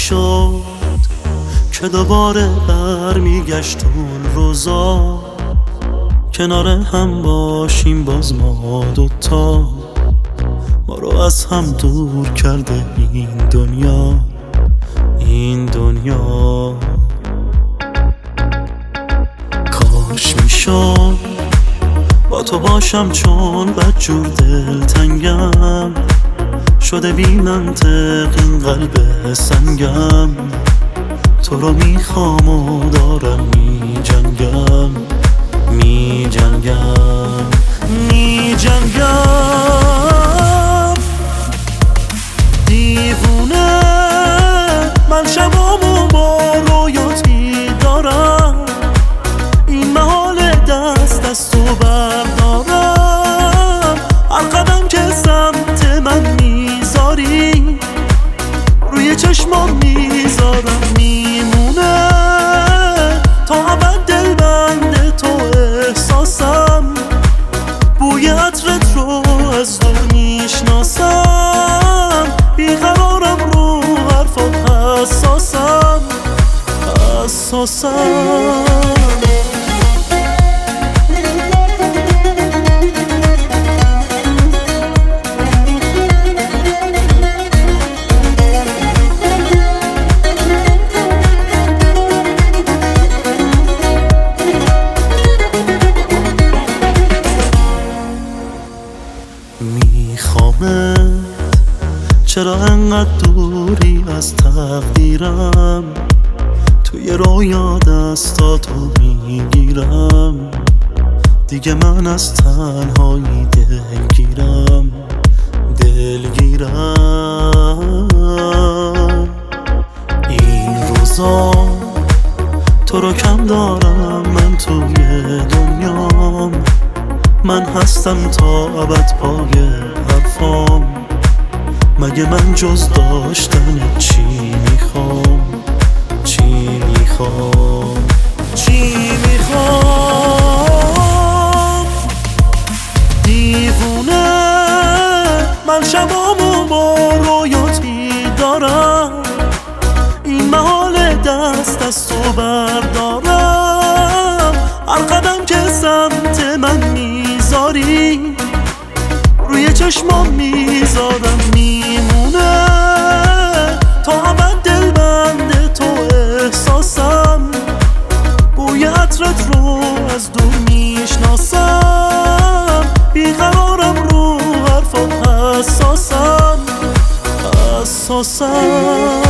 میشد که دوباره برمیگشت اون روزا، کنار هم باشیم باز ما دوتا. ما رو از هم دور کرده این دنیا. کاش میشد با تو باشم چون بدجور دلتنگم شده بی منطق این قلب سنگم. تو رو میخوام و دارم میجنگم دیوونه من شبامو با رویاتی دارم، این محال دست از تو بردارم. هر قدم که سمت من میذاری روی چشمام میذارم، میمونه تا ابد دل بند تو احساسم. بوی عطرت رو از دور میشناسم، بیقرارم رو حرفات حساسم. میخوامت چرا انقدر دوری از تقدیرم، توی رویا دستاتو میگیرم. دیگه من از تنهایی دلگیرم این روزا تو رو کم دارم من توی دنیام. من هستم تا ابد پای حرفام، مگه من جز داشتن چی میخوام؟ دیوونه من شبامو با رویاتی دارم، این محال دست از تو بردارم. هر قدم که سمت من میذاری روی چشمام میذارم، میمونه تا ابد دل بند تو احساسم. بوی عطرت رو از دور میشناسم، بیقرارم رو حرفات حساسم.